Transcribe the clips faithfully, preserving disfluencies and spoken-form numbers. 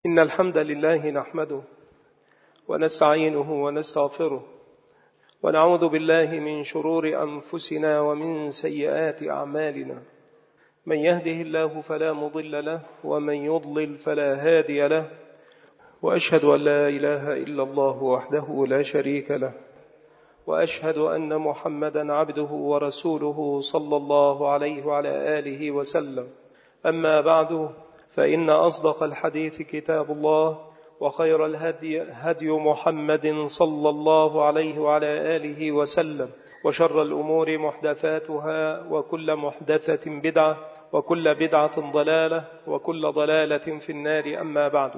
إن الحمد لله نحمده ونستعينه ونستغفره ونعوذ بالله من شرور أنفسنا ومن سيئات أعمالنا. من يهده الله فلا مضل له ومن يضلل فلا هادي له، وأشهد أن لا إله إلا الله وحده لا شريك له، وأشهد أن محمدا عبده ورسوله صلى الله عليه وعلى آله وسلم. أما بعد، فإن أصدق الحديث كتاب الله، وخير الهدي هدي محمد صلى الله عليه وعلى آله وسلم، وشر الأمور محدثاتها، وكل محدثة بدعة، وكل بدعة ضلالة، وكل ضلالة في النار. أما بعد،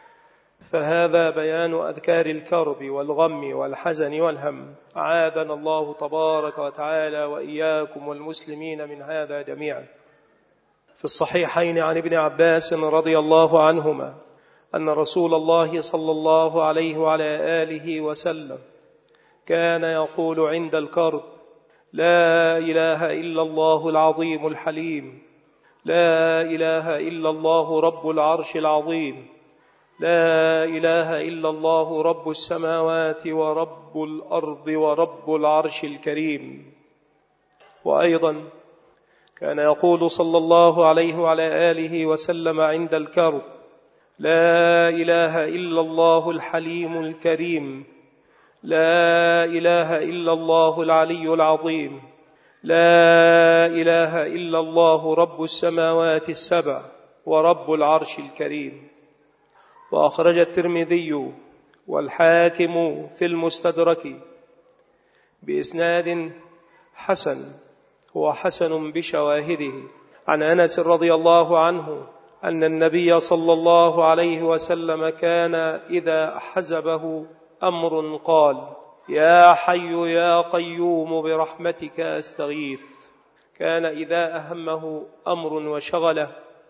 فهذا بيان أذكار الكرب والغم والحزن والهم، أعاذنا الله تبارك وتعالى وإياكم والمسلمين من هذا جميعا. في الصحيحين عن ابن عباس رضي الله عنهما أن رسول الله صلى الله عليه وعلى آله وسلم كان يقول عند الكرب: لا إله إلا الله العظيم الحليم، لا إله إلا الله رب العرش العظيم، لا إله إلا الله رب السماوات ورب الأرض ورب العرش الكريم. وأيضا كان يقول صلى الله عليه وعلى آله وسلم عند الكرب: لا إله إلا الله الحليم الكريم، لا إله إلا الله العلي العظيم، لا إله إلا الله رب السماوات السبع ورب العرش الكريم. وأخرج الترمذي والحاكم في المستدرك بإسناد حسن، هو حسن بشواهده، عن أنس رضي الله عنه أن النبي صلى الله عليه وسلم كان إذا حزبه أمر قال: يا حي يا قيوم برحمتك أستغيث. كان إذا أهمه أمر وشغله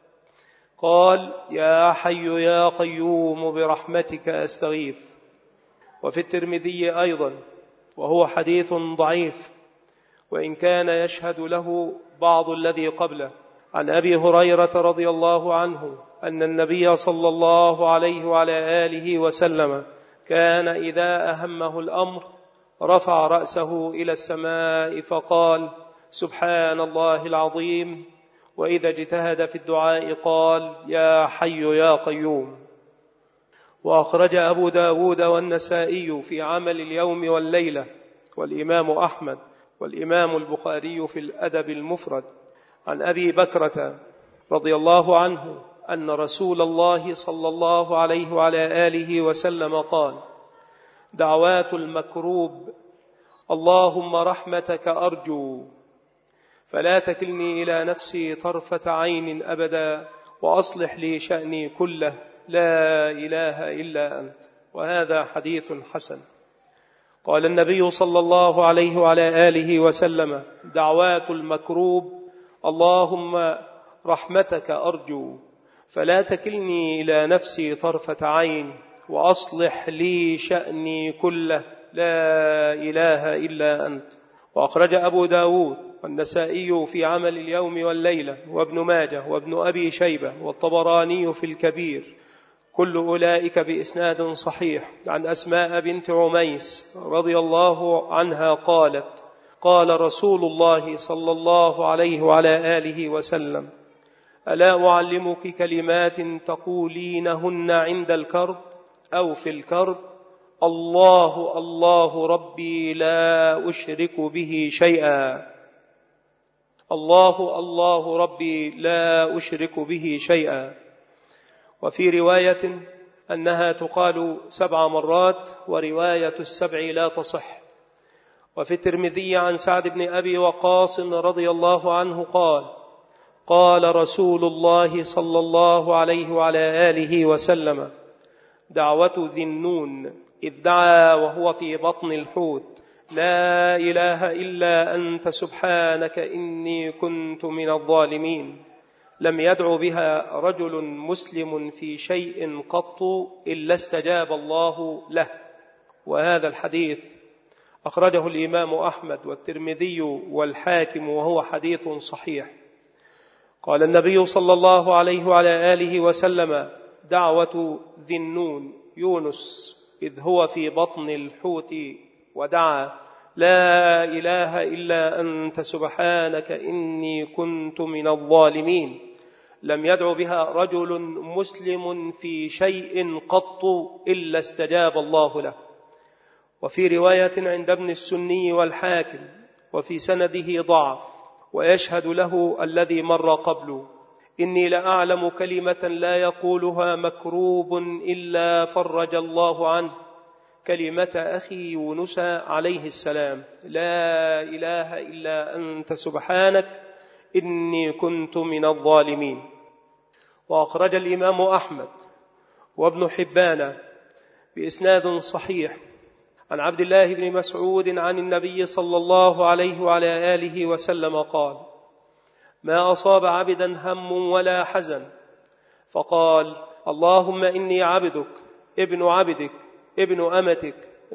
قال: يا حي يا قيوم برحمتك أستغيث. وفي الترمذي أيضا، وهو حديث ضعيف وإن كان يشهد له بعض الذي قبله، عن أبي هريرة رضي الله عنه أن النبي صلى الله عليه وعلى آله وسلم كان إذا أهمه الأمر رفع رأسه إلى السماء فقال: سبحان الله العظيم. وإذا اجتهد في الدعاء قال: يا حي يا قيوم. وأخرج أبو داود والنسائي في عمل اليوم والليلة، والإمام أحمد، والإمام البخاري في الأدب المفرد، عن أبي بكرة رضي الله عنه أن رسول الله صلى الله عليه وعلى آله وسلم قال: دعوات المكروب: اللهم رحمتك أرجو، فلا تكلني إلى نفسي طرفة عين أبدا، وأصلح لي شأني كله، لا إله إلا أنت. وهذا حديث حسن. قال النبي صلى الله عليه وعلى آله وسلم: دعوات المكروب: اللهم رحمتك أرجو، فلا تكلني إلى نفسي طرفة عين، وأصلح لي شأني كله، لا إله إلا أنت. وأخرج أبو داود والنسائي في عمل اليوم والليلة، وابن ماجه، وابن أبي شيبة، والطبراني في الكبير، كل أولئك بإسناد صحيح، عن أسماء بنت عميس رضي الله عنها قالت: قال رسول الله صلى الله عليه وعلى آله وسلم: ألا أعلمك كلمات تقولينهن عند الكرب أو في الكرب؟ الله الله ربي لا أشرك به شيئا، الله الله ربي لا أشرك به شيئا. وفي رواية أنها تقال سبع مرات، ورواية السبع لا تصح. وفي الترمذي عن سعد بن أبي وقاص رضي الله عنه قال: قال رسول الله صلى الله عليه وعلى آله وسلم: دعوة ذي النون إذ دعا وهو في بطن الحوت: لا إله إلا أنت سبحانك إني كنت من الظالمين. لم يدع بها رجل مسلم في شيء قط إلا استجاب الله له. وهذا الحديث أخرجه الإمام أحمد والترمذي والحاكم، وهو حديث صحيح. قال النبي صلى الله عليه وعلى آله وسلم: دعوة ذي النون يونس إذ هو في بطن الحوت ودعا لا إله إلا أنت سبحانك إني كنت من الظالمين، لم يدع بها رجل مسلم في شيء قط إلا استجاب الله له. وفي رواية عند ابن السني والحاكم وفي سنده ضعف، ويشهد له الذي مر قبله: إني لأعلم كلمة لا يقولها مكروب إلا فرج الله عنه، كلمة أخي يونس عليه السلام: لا إله إلا أنت سبحانك إني كنت من الظالمين. وأخرج الإمام أحمد وابن حبان بإسناد صحيح عن عبد الله بن مسعود عن النبي صلى الله عليه وعلى آله وسلم قال: ما أصاب عبدا هم ولا حزن فقال: اللهم إني عبدك ابن عبدك ابن أمتك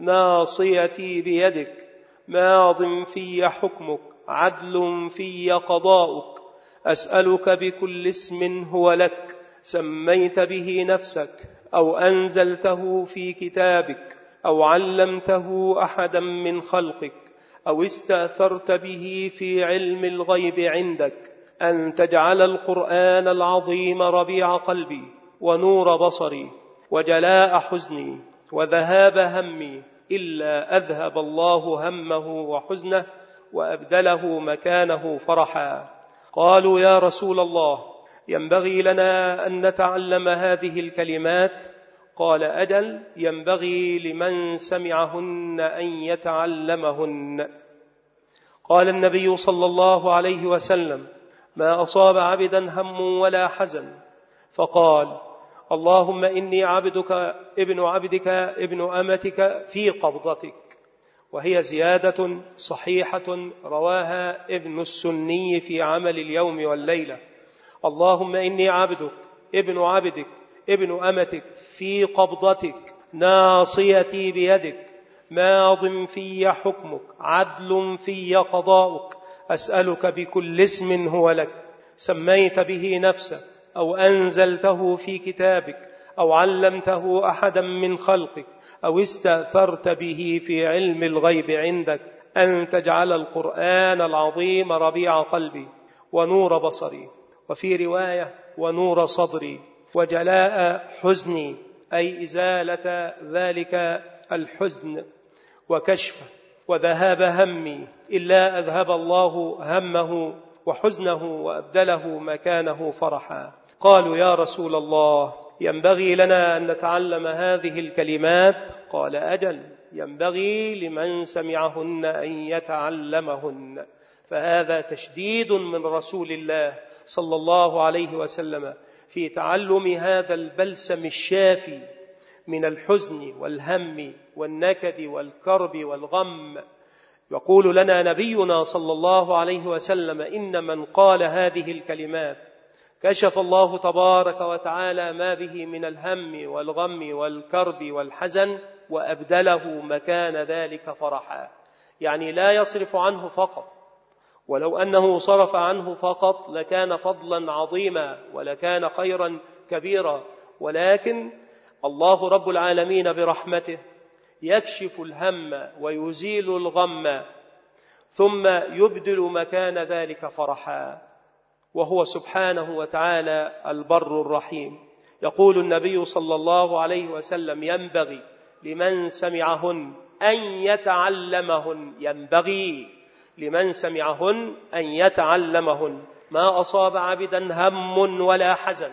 ناصيتي بيدك ماض في حكمك عدل في قضاؤك، أسألك بكل اسم هو لك سميت به نفسك أو أنزلته في كتابك أو علمته أحدا من خلقك أو استأثرت به في علم الغيب عندك أن تجعل القرآن العظيم ربيع قلبي ونور بصري وجلاء حزني وذهاب همي إلا أذهب الله همه وحزنه وأبدله مكانه فرحا. قالوا: يا رسول الله، ينبغي لنا أن نتعلم هذه الكلمات؟ قال: أجل، ينبغي لمن سمعهن أن يتعلمهن. قال النبي صلى الله عليه وسلم: ما أصاب عبدا هم ولا حزن فقال: اللهم إني عبدك ابن عبدك ابن أمتك في قبضتك. وهي زيادة صحيحة رواها ابن السني في عمل اليوم والليلة: اللهم إني عبدك ابن عبدك ابن أمتك في قبضتك ناصيتي بيدك ماض في حكمك عدل في قضاؤك، أسألك بكل اسم هو لك سميت به نفسك أو أنزلته في كتابك أو علمته أحدا من خلقك أو استأثرت به في علم الغيب عندك أن تجعل القرآن العظيم ربيع قلبي ونور بصري، وفي رواية ونور صدري وجلاء حزني، أي إزالة ذلك الحزن وكشفه وذهاب همي إلا أذهب الله همه وحزنه وأبدله مكانه فرحا. قالوا: يا رسول الله، ينبغي لنا أن نتعلم هذه الكلمات؟ قال: أجل، ينبغي لمن سمعهن أن يتعلمهن. فهذا تشديد من رسول الله صلى الله عليه وسلم في تعلم هذا البلسم الشافي من الحزن والهم والنكد والكرب والغم. يقول لنا نبينا صلى الله عليه وسلم: إن من قال هذه الكلمات كشف الله تبارك وتعالى ما به من الهم والغم والكرب والحزن وأبدله مكان ذلك فرحا. يعني لا يصرف عنه فقط، ولو أنه صرف عنه فقط لكان فضلا عظيما ولكان خيرا كبيرا، ولكن الله رب العالمين برحمته يكشف الهم ويزيل الغم ثم يبدل مكان ذلك فرحا، وهو سبحانه وتعالى البر الرحيم. يقول النبي صلى الله عليه وسلم: ينبغي لمن سمعهن أن يتعلمهن، ينبغي لمن سمعهن أن يتعلمهن. ما أصاب عبدا هم ولا حزن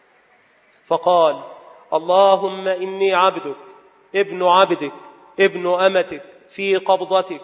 فقال: اللهم إني عبدك ابن عبدك ابن أمتك في قبضتك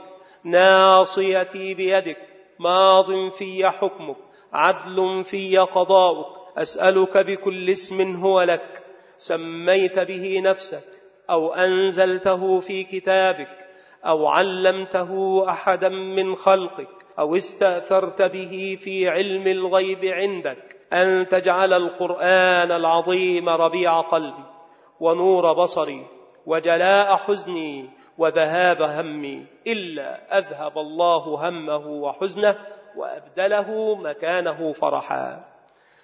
ناصيتي بيدك ماض في حكمك عدل في قضاؤك، أسألك بكل اسم هو لك سميت به نفسك أو أنزلته في كتابك أو علمته أحدا من خلقك أو استأثرت به في علم الغيب عندك أن تجعل القرآن العظيم ربيع قلبي ونور بصري وجلاء حزني وذهاب همي إلا أذهب الله همه وحزنه وأبدله مكانه فرحا.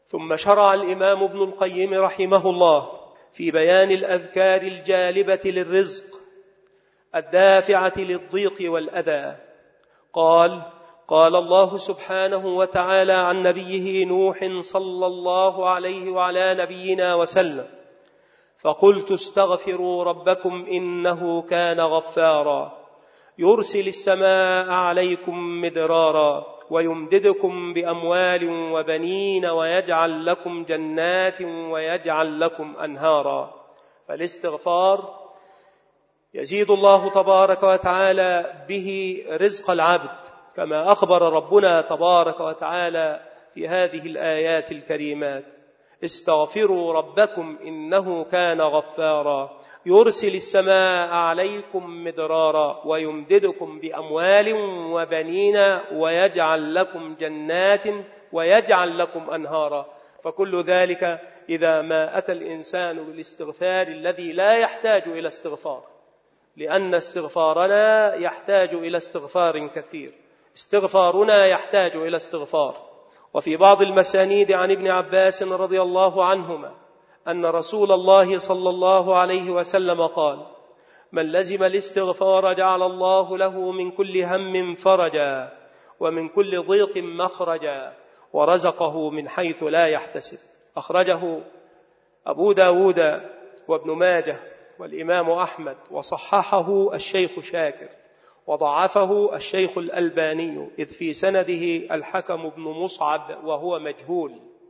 ثم شرع الإمام ابن القيم رحمه الله في بيان الأذكار الجالبة للرزق الدافعة للضيق والأذى. قال قال الله سبحانه وتعالى عن نبيه نوح صلى الله عليه وعلى نبينا وسلم: فقلت استغفروا ربكم إنه كان غفارا يرسل السماء عليكم مدرارا ويمددكم بأموال وبنين ويجعل لكم جنات ويجعل لكم أنهارا. فالاستغفار يزيد الله تبارك وتعالى به رزق العبد، كما أخبر ربنا تبارك وتعالى في هذه الآيات الكريمات: استغفروا ربكم إنه كان غفارا يرسل السماء عليكم مدرارا ويمددكم بأموال وبنين ويجعل لكم جنات ويجعل لكم أنهارا. فكل ذلك إذا ما أتى الإنسان بالاستغفار الذي لا يحتاج إلى استغفار، لأن استغفارنا يحتاج إلى استغفار كثير، استغفارنا يحتاج إلى استغفار. وفي بعض المسانيد عن ابن عباس رضي الله عنهما أن رسول الله صلى الله عليه وسلم قال: من لزم الاستغفار جعل الله له من كل هم فرجا ومن كل ضيق مخرجا ورزقه من حيث لا يحتسب. أخرجه أبو داود وابن ماجه والإمام أحمد، وصححه الشيخ شاكر، وضعفه الشيخ الألباني، إذ في سنده الحكم بن مصعب وهو مجهول.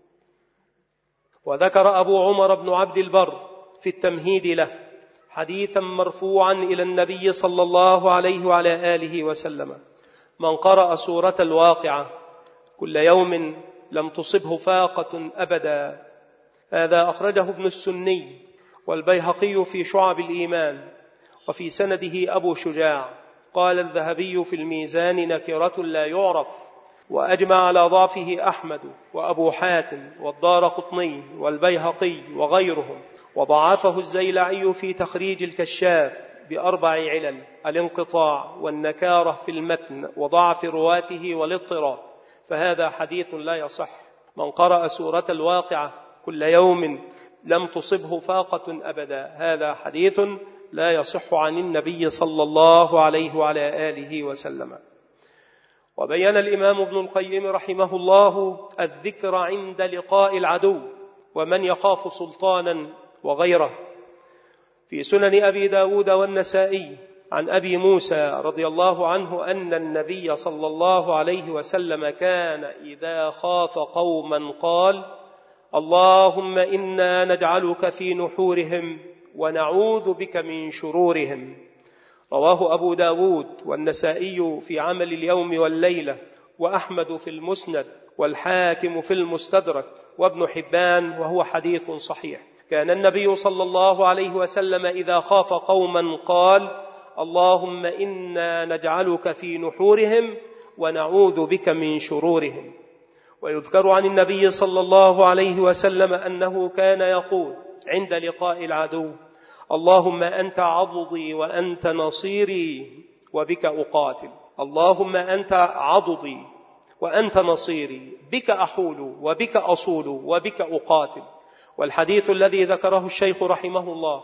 وذكر أبو عمر بن عبد البر في التمهيد له حديثا مرفوعا إلى النبي صلى الله عليه وعلى آله وسلم: من قرأ سورة الواقعة كل يوم لم تصبه فاقة أبدا. هذا أخرجه ابن السني والبيهقي في شعب الإيمان، وفي سنده أبو شجاع. قال الذهبي في الميزان: نكرة لا يعرف. وأجمع على ضعفه أحمد وأبو حاتم والدارقطني والبيهقي وغيرهم، وضعفه الزيلعي في تخريج الكشاف بأربع علل: الانقطاع والنكارة في المتن وضعف رواته والاضطراب. فهذا حديث لا يصح. من قرأ سورة الواقعة كل يوم لم تصبه فاقة أبدا، هذا حديث لا يصح عن النبي صلى الله عليه وعلى آله وسلم. وبين الإمام ابن القيم رحمه الله الذكر عند لقاء العدو ومن يخاف سلطانا وغيره. في سنن أبي داود والنسائي عن أبي موسى رضي الله عنه أن النبي صلى الله عليه وسلم كان إذا خاف قوما قال: اللهم إنا نجعلك في نحورهم ونعوذ بك من شرورهم. رواه أبو داود والنسائي في عمل اليوم والليلة، وأحمد في المسند، والحاكم في المستدرك، وابن حبان، وهو حديث صحيح. كان النبي صلى الله عليه وسلم إذا خاف قوما قال: اللهم إنا نجعلك في نحورهم ونعوذ بك من شرورهم. ويذكر عن النبي صلى الله عليه وسلم أنه كان يقول عند لقاء العدو: اللهم أنت عضدي وأنت نصيري وبك أقاتل. اللهم أنت عضدي وأنت نصيري، بك أحول وبك أصول وبك أقاتل. والحديث الذي ذكره الشيخ رحمه الله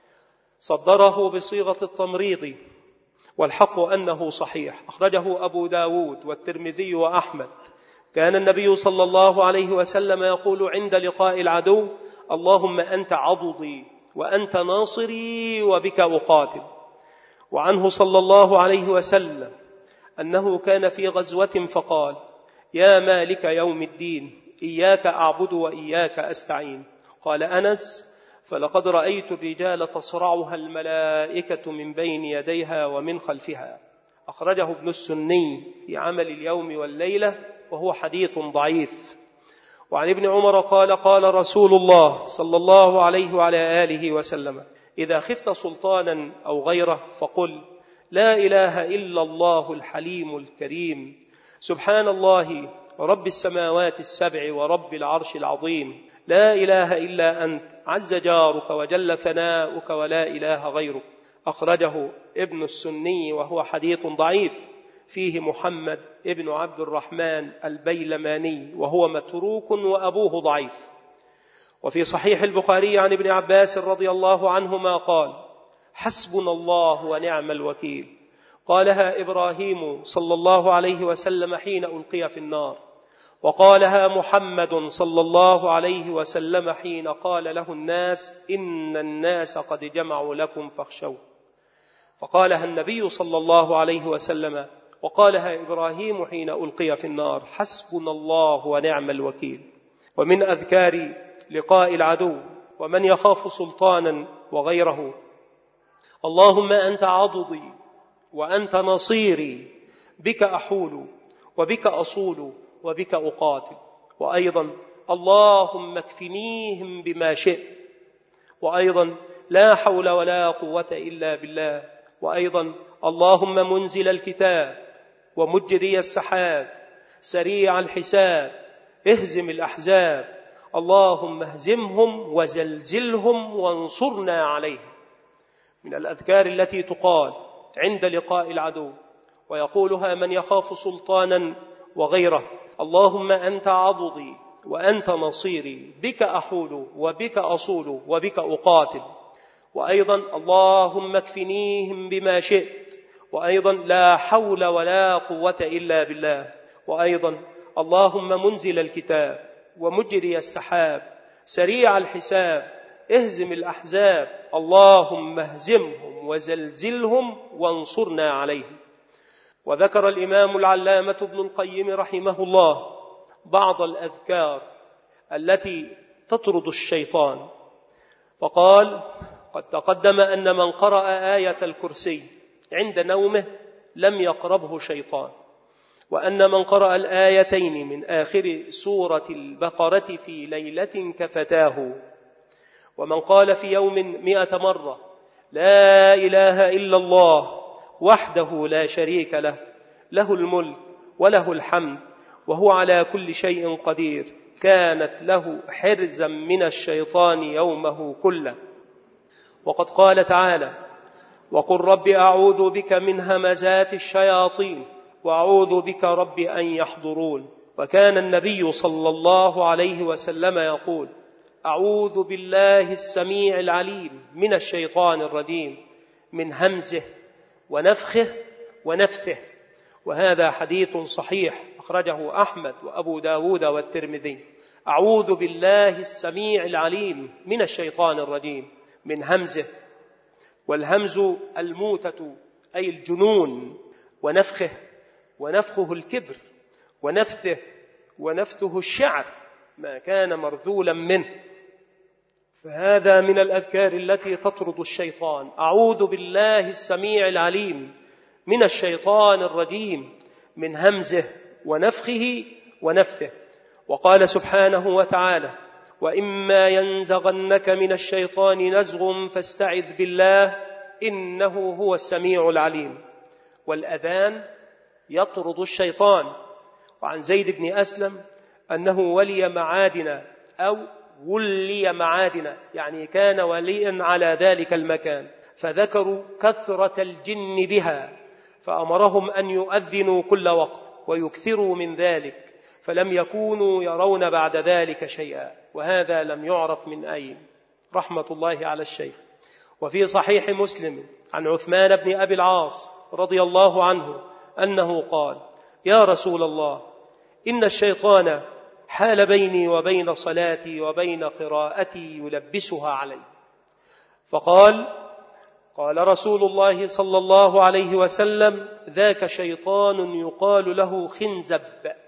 صدره بصيغة التمريض، والحق أنه صحيح. أخرجه أبو داود والترمذي وأحمد. كان النبي صلى الله عليه وسلم يقول عند لقاء العدو: اللهم أنت عضدي وأنت ناصري وبك أقاتل. وعنه صلى الله عليه وسلم أنه كان في غزوة فقال: يا مالك يوم الدين إياك أعبد وإياك أستعين. قال أنس: فلقد رأيت الرجال تصرعها الملائكة من بين يديها ومن خلفها. أخرجه ابن السني في عمل اليوم والليلة، وهو حديث ضعيف. وعن ابن عمر قال: قال رسول الله صلى الله عليه وعلى آله وسلم: إذا خفت سلطانا أو غيره فقل: لا إله إلا الله الحليم الكريم، سبحان الله رب السماوات السبع ورب العرش العظيم، لا إله إلا أنت، عز جارك وجل ثناؤك ولا إله غيرك. أخرجه ابن السني وهو حديث ضعيف. فيه محمد ابن عبد الرحمن البيلماني وهو متروك وأبوه ضعيف. وفي صحيح البخاري عن ابن عباس رضي الله عنهما قال: حسبنا الله ونعم الوكيل. قالها إبراهيم صلى الله عليه وسلم حين ألقي في النار، وقالها محمد صلى الله عليه وسلم حين قال له الناس: إن الناس قد جمعوا لكم فاخشوا. فقالها النبي صلى الله عليه وسلم وقالها إبراهيم حين ألقي في النار: حسبنا الله ونعم الوكيل. ومن أذكار لقاء العدو ومن يخاف سلطانا وغيره: اللهم أنت عضدي وأنت نصيري، بك أحول وبك أصول وبك أقاتل. وأيضا: اللهم اكفنيهم بما شئت. وأيضا: لا حول ولا قوة إلا بالله. وأيضا: اللهم منزل الكتاب ومجري السحاب سريع الحساب اهزم الأحزاب، اللهم اهزمهم وزلزلهم وانصرنا عليهم. من الأذكار التي تقال عند لقاء العدو، ويقولها من يخاف سلطانا وغيره: اللهم أنت عضدي وأنت نصيري، بك أحول وبك أصول وبك أقاتل. وأيضا: اللهم اكفنيهم بما شئت. وأيضا: لا حول ولا قوة إلا بالله. وأيضا: اللهم منزل الكتاب ومجري السحاب سريع الحساب اهزم الأحزاب، اللهم اهزمهم وزلزلهم وانصرنا عليهم. وذكر الإمام العلامة ابن القيم رحمه الله بعض الأذكار التي تطرد الشيطان، فقال: قد تقدم أن من قرأ آية الكرسي عند نومه لم يقربه شيطان، وأن من قرأ الآيتين من آخر سورة البقرة في ليلة كفتاه، ومن قال في يوم مئة مرة: لا إله إلا الله وحده لا شريك له، له الملك وله الحمد وهو على كل شيء قدير، كانت له حرزا من الشيطان يومه كله. وقد قال تعالى: وقل رب أعوذ بك من همزات الشياطين وأعوذ بك رب أن يحضرون. وكان النبي صلى الله عليه وسلم يقول: أعوذ بالله السميع العليم من الشيطان الرجيم، من همزه ونفخه ونفثه. وهذا حديث صحيح أخرجه أحمد وأبو داود والترمذي. أعوذ بالله السميع العليم من الشيطان الرجيم، من همزه، والهمز الموتة أي الجنون، ونفخه، ونفخه الكبر، ونفثه، ونفثه الشعر ما كان مرذولا منه. فهذا من الأذكار التي تطرد الشيطان. أعوذ بالله السميع العليم من الشيطان الرجيم، من همزه ونفخه ونفثه. وقال سبحانه وتعالى: وإما ينزغنك من الشيطان نزغ فاستعذ بالله إنه هو السميع العليم. والأذان يطرد الشيطان. وعن زيد بن أسلم أنه ولي معادن أو ولي معادن، يعني كان وليا على ذلك المكان، فذكروا كثرة الجن بها، فأمرهم أن يؤذنوا كل وقت ويكثروا من ذلك، فلم يكونوا يرون بعد ذلك شيئا، وهذا لم يعرف من أين، رحمة الله على الشيخ. وفي صحيح مسلم عن عثمان بن أبي العاص رضي الله عنه أنه قال: يا رسول الله، إن الشيطان حال بيني وبين صلاتي وبين قراءتي يلبسها علي. فقال: قال رسول الله صلى الله عليه وسلم: ذاك شيطان يقال له خنزب.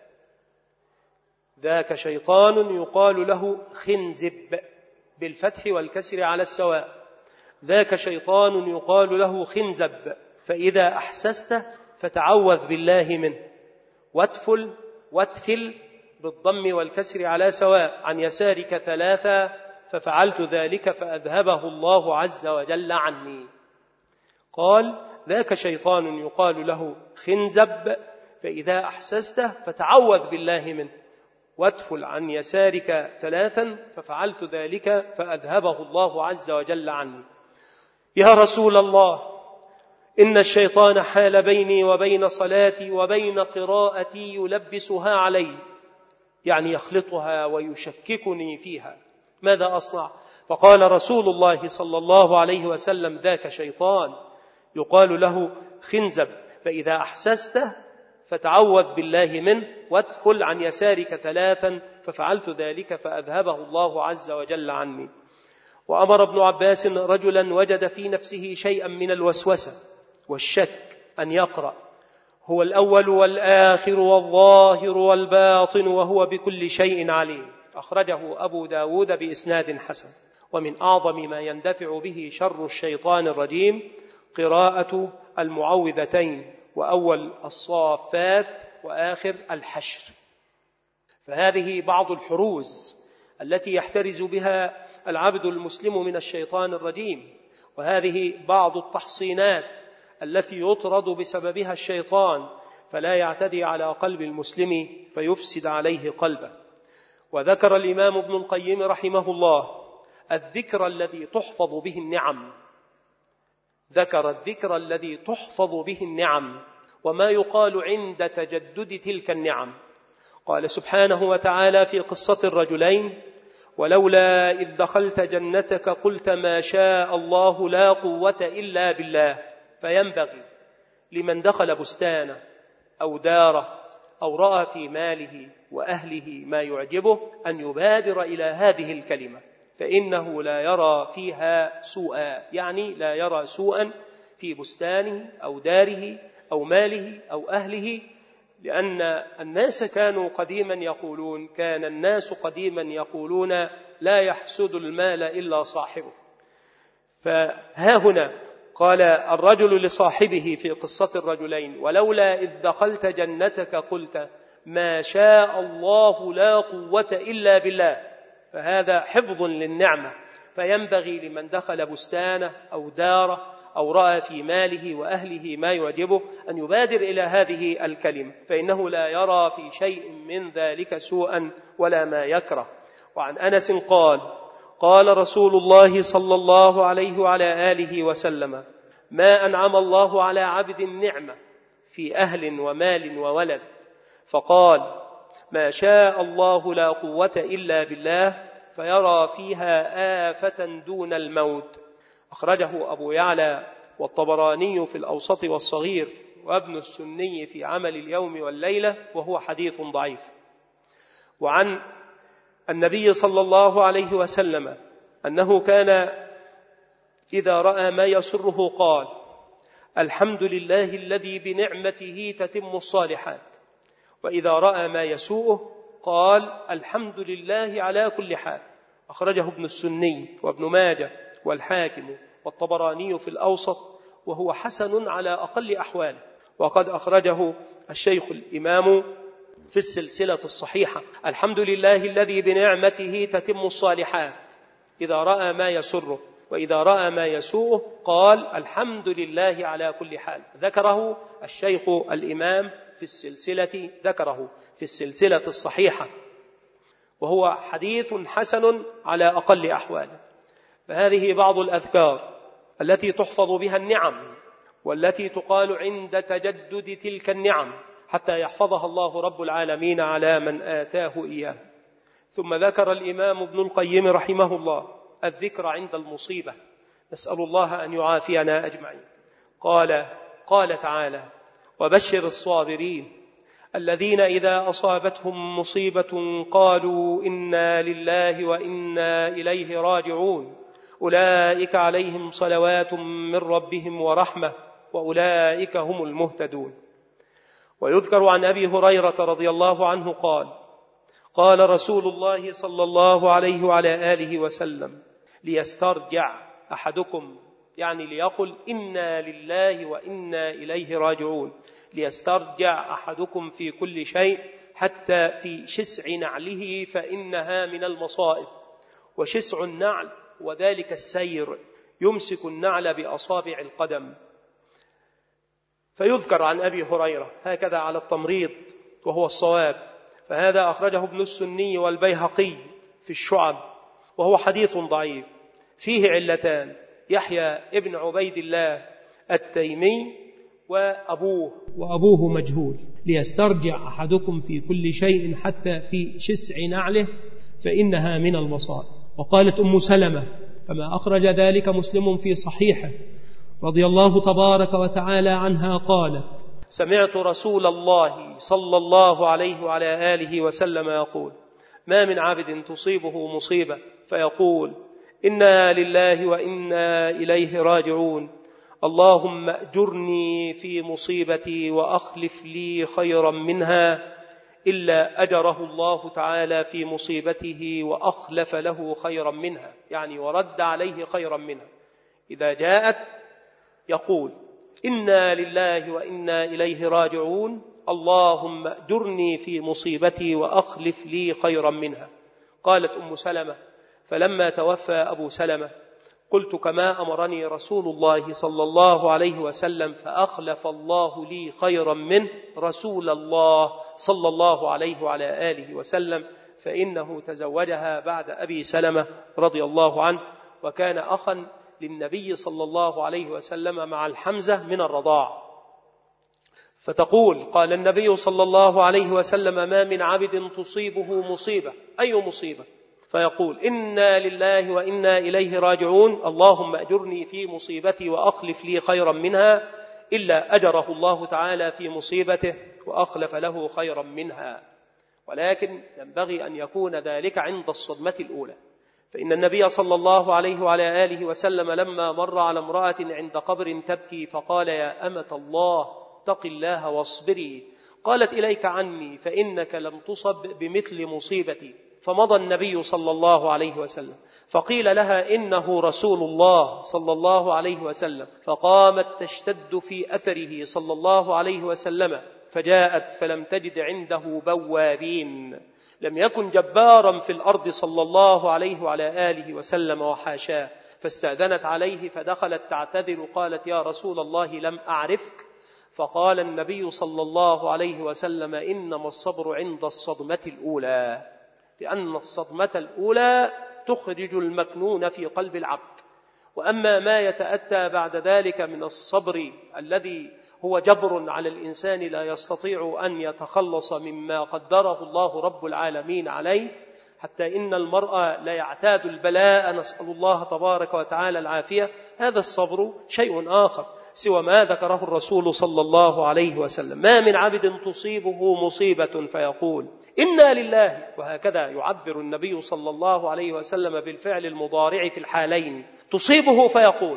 ذاك شيطان يقال له خنزب بالفتح والكسر على السواء. ذاك شيطان يقال له خنزب، فإذا أحسسته فتعوذ بالله منه، واتفل واتفل بالضم والكسر على سواء عن يسارك ثلاثة، ففعلت ذلك فأذهبه الله عز وجل عني. قال: ذاك شيطان يقال له خنزب، فإذا أحسسته فتعوذ بالله منه، واتفل عن يسارك ثلاثا، ففعلت ذلك فأذهبه الله عز وجل عني. يا رسول الله، إن الشيطان حال بيني وبين صلاتي وبين قراءتي يلبسها علي، يعني يخلطها ويشككني فيها، ماذا أصنع؟ فقال رسول الله صلى الله عليه وسلم: ذاك شيطان يقال له خنزب، فإذا أحسسته فتعوذ بالله منه وادخل عن يسارك ثلاثا، ففعلت ذلك فأذهبه الله عز وجل عني. وأمر ابن عباس رجلا وجد في نفسه شيئا من الوسوسة والشك أن يقرأ: هو الأول والآخر والظاهر والباطن وهو بكل شيء عليم. أخرجه أبو داود بإسناد حسن. ومن أعظم ما يندفع به شر الشيطان الرجيم قراءة المعوذتين، وأول الصافات وآخر الحشر. فهذه بعض الحروز التي يحترز بها العبد المسلم من الشيطان الرجيم، وهذه بعض التحصينات التي يطرد بسببها الشيطان، فلا يعتدي على قلب المسلم فيفسد عليه قلبه. وذكر الإمام ابن القيم رحمه الله الذكر الذي تحفظ به النعم، ذكر الذكر الذي تحفظ به النعم وما يقال عند تجدد تلك النعم. قال سبحانه وتعالى في قصة الرجلين: ولولا إذ دخلت جنتك قلت ما شاء الله لا قوة إلا بالله. فينبغي لمن دخل بستانه أو داره أو رأى في ماله وأهله ما يعجبه أن يبادر إلى هذه الكلمة، فإنه لا يرى فيها سوءا، يعني لا يرى سوءا في بستانه أو داره أو ماله أو أهله. لأن الناس كانوا قديما يقولون كان الناس قديما يقولون لا يحسد المال إلا صاحبه. فها هنا قال الرجل لصاحبه في قصة الرجلين: ولولا إذ دخلت جنتك قلت ما شاء الله لا قوة إلا بالله. فهذا حفظ للنعمة، فينبغي لمن دخل بستانه أو داره أو رأى في ماله وأهله ما يعجبه أن يبادر إلى هذه الكلمة، فإنه لا يرى في شيء من ذلك سوءا ولا ما يكره. وعن أنس قال: قال رسول الله صلى الله عليه وعلى آله وسلم: ما أنعم الله على عبد النعمة في أهل ومال وولد فقال ما شاء الله لا قوة إلا بالله، فيرى فيها آفة دون الموت. أخرجه أبو يعلى والطبراني في الأوسط والصغير، وابن السني في عمل اليوم والليلة، وهو حديث ضعيف. وعن النبي صلى الله عليه وسلم أنه كان إذا رأى ما يسره قال: الحمد لله الذي بنعمته تتم الصالحات. وإذا رأى ما يسوءه قال: الحمد لله على كل حال. أخرجه ابن السني وابن ماجه والحاكم والطبراني في الأوسط، وهو حسن على أقل أحواله. وقد أخرجه الشيخ الإمام في السلسلة الصحيحة: الحمد لله الذي بنعمته تتم الصالحات. إذا رأى ما يسره وإذا رأى ما يسوءه قال: الحمد لله على كل حال. ذكره الشيخ الإمام في السلسلة ذكره في السلسلة الصحيحة، وهو حديث حسن على أقل أحواله. فهذه بعض الأذكار التي تحفظ بها النعم، والتي تقال عند تجدد تلك النعم، حتى يحفظها الله رب العالمين على من آتاه إياه. ثم ذكر الإمام ابن القيم رحمه الله الذكر عند المصيبة، نسأل الله أن يعافينا أجمعين. قال قال تعالى: وبشر الصابرين الذين إذا أصابتهم مصيبة قالوا إنا لله وإنا إليه راجعون أولئك عليهم صلوات من ربهم ورحمة وأولئك هم المهتدون. ويذكر عن أبي هريرة رضي الله عنه قال: قال رسول الله صلى الله عليه وعلى آله وسلم: ليسترجع أحدكم، يعني ليقل إنا لله وإنا إليه راجعون، ليسترجع أحدكم في كل شيء حتى في شسع نعله فإنها من المصائب. وشسع النعل وذلك السير، يمسك النعل بأصابع القدم. فيذكر عن أبي هريرة هكذا على التمريض، وهو الصواب. فهذا أخرجه ابن السني والبيهقي في الشعب، وهو حديث ضعيف فيه علتان: يحيى ابن عبيد الله التيمي وأبوه وأبوه مجهول، ليسترجع أحدكم في كل شيء حتى في شسع نعله فإنها من المصائب. وقالت أم سلمة كما أخرج ذلك مسلم في صحيحه رضي الله تبارك وتعالى عنها قالت: سمعت رسول الله صلى الله عليه وعلى آله وسلم يقول: ما من عبد تصيبه مصيبة فيقول: إنا لله وإنا إليه راجعون، اللهم أجرني في مصيبتي وأخلف لي خيرا منها، إلا أجره الله تعالى في مصيبته وأخلف له خيرا منها، يعني ورد عليه خيرا منها. إذا جاءت يقول: إنا لله وإنا إليه راجعون، اللهم أجرني في مصيبتي وأخلف لي خيرا منها. قالت أم سلمة: فلما توفى أبو سلمة قلت كما أمرني رسول الله صلى الله عليه وسلم، فأخلف الله لي خيرا منه رسول الله صلى الله عليه وعلى آله وسلم، فإنه تزوجها بعد أبي سلمة رضي الله عنه، وكان أخا للنبي صلى الله عليه وسلم مع الحمزة من الرضاع. فتقول: قال النبي صلى الله عليه وسلم: ما من عبد تصيبه مصيبة، أي مصيبة، فيقول: إنا لله وإنا إليه راجعون، اللهم أجرني في مصيبتي وأخلف لي خيرا منها، إلا أجره الله تعالى في مصيبته وأخلف له خيرا منها. ولكن ينبغي أن يكون ذلك عند الصدمة الأولى، فإن النبي صلى الله عليه وعلى آله وسلم لما مر على امرأة عند قبر تبكي فقال: يا أمة الله اتق الله واصبري، قالت: إليك عني فإنك لم تصب بمثل مصيبتي. فمضى النبي صلى الله عليه وسلم فقيل لها: إنه رسول الله صلى الله عليه وسلم، فقامت تشتد في أثره صلى الله عليه وسلم، فجاءت فلم تجد عنده بوابين، لم يكن جبارا في الأرض صلى الله عليه وعلى آله وسلم وحاشاه، فاستأذنت عليه فدخلت تعتذر، قالت: يا رسول الله لم أعرفك. فقال النبي صلى الله عليه وسلم: إنما الصبر عند الصدمة الأولى، لأن الصدمة الأولى تخرج المكنون في قلب العبد، وأما ما يتأتى بعد ذلك من الصبر الذي هو جبر على الإنسان لا يستطيع أن يتخلص مما قدره الله رب العالمين عليه، حتى إن المرء لا يعتاد البلاء، نسأل الله تبارك وتعالى العافية، هذا الصبر شيء آخر سوى ما ذكره الرسول صلى الله عليه وسلم. ما من عبد تصيبه مصيبة فيقول: إنا لله، وهكذا يعبر النبي صلى الله عليه وسلم بالفعل المضارع في الحالين، تصيبه فيقول،